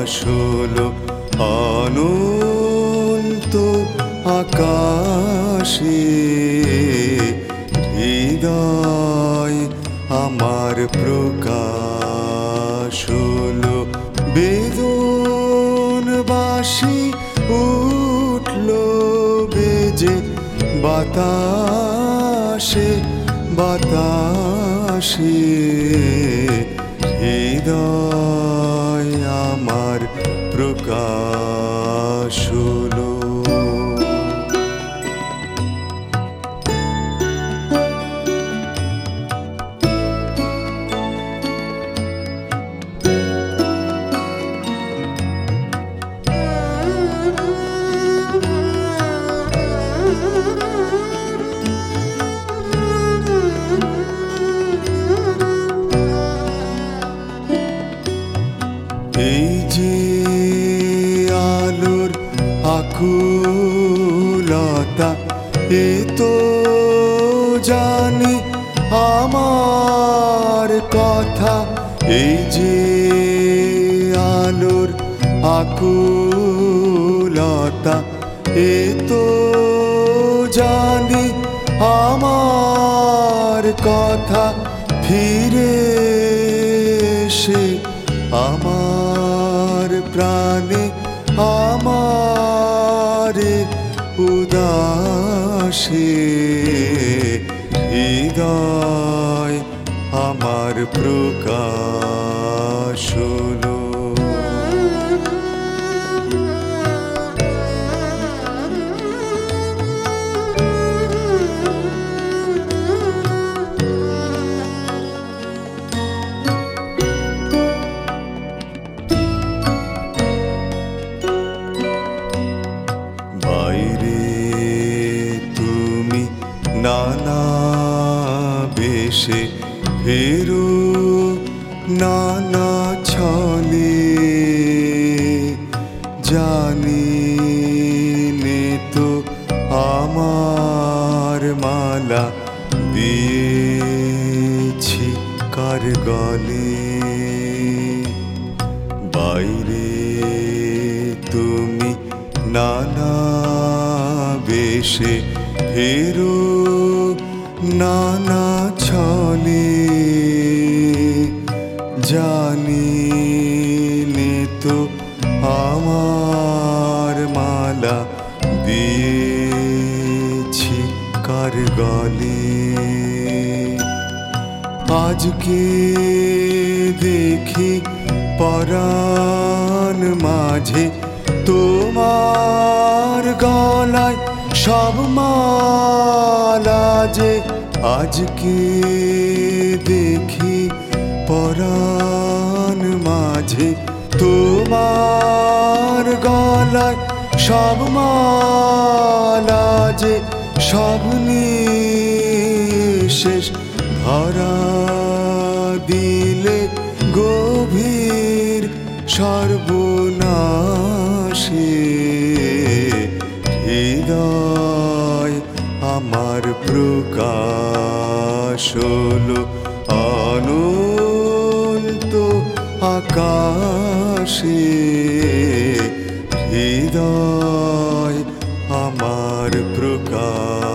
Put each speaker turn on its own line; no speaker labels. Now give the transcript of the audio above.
হলো অনন্ত আকাশে। হৃদয় আমার প্রকাশ হলো, বেদনবাসী উঠল বেজে বাতাসে বাতাসে। হৃদয় আমার প্রকাশ হলো। এই যে আলোর আকুলতা, এ তো জানি আমার কথা। এই যে আলোর আকুলতা, এ তো জানি আমার কথা। ফিরে এসে আমার প্রাণে আমারে উদাসে। হৃদয় আমার প্রকাশ হলো। নানা বেশে ফেরো নানা ছলে, জানি নে তো আমার মালা দিয়েছি কার গলে। বাইরে তুমি নানা বেশে ফেরো নানা ছলে, জানি নে তো আমার মালা দিয়েছি কার গলে। আজকে দেখি পরাণ মাঝে তোমার গলায় সব মালা যে। আজকে দেখি পরাণ মাঝে তোমার গলায় সব মালা যে। সব নিঃশেষ ধরা দিলে গভীর সর্বনাশে। হৃদয় আমার প্রকাশ হলো অনন্ত আকাশে। হৃদয় আমার প্রকাশ।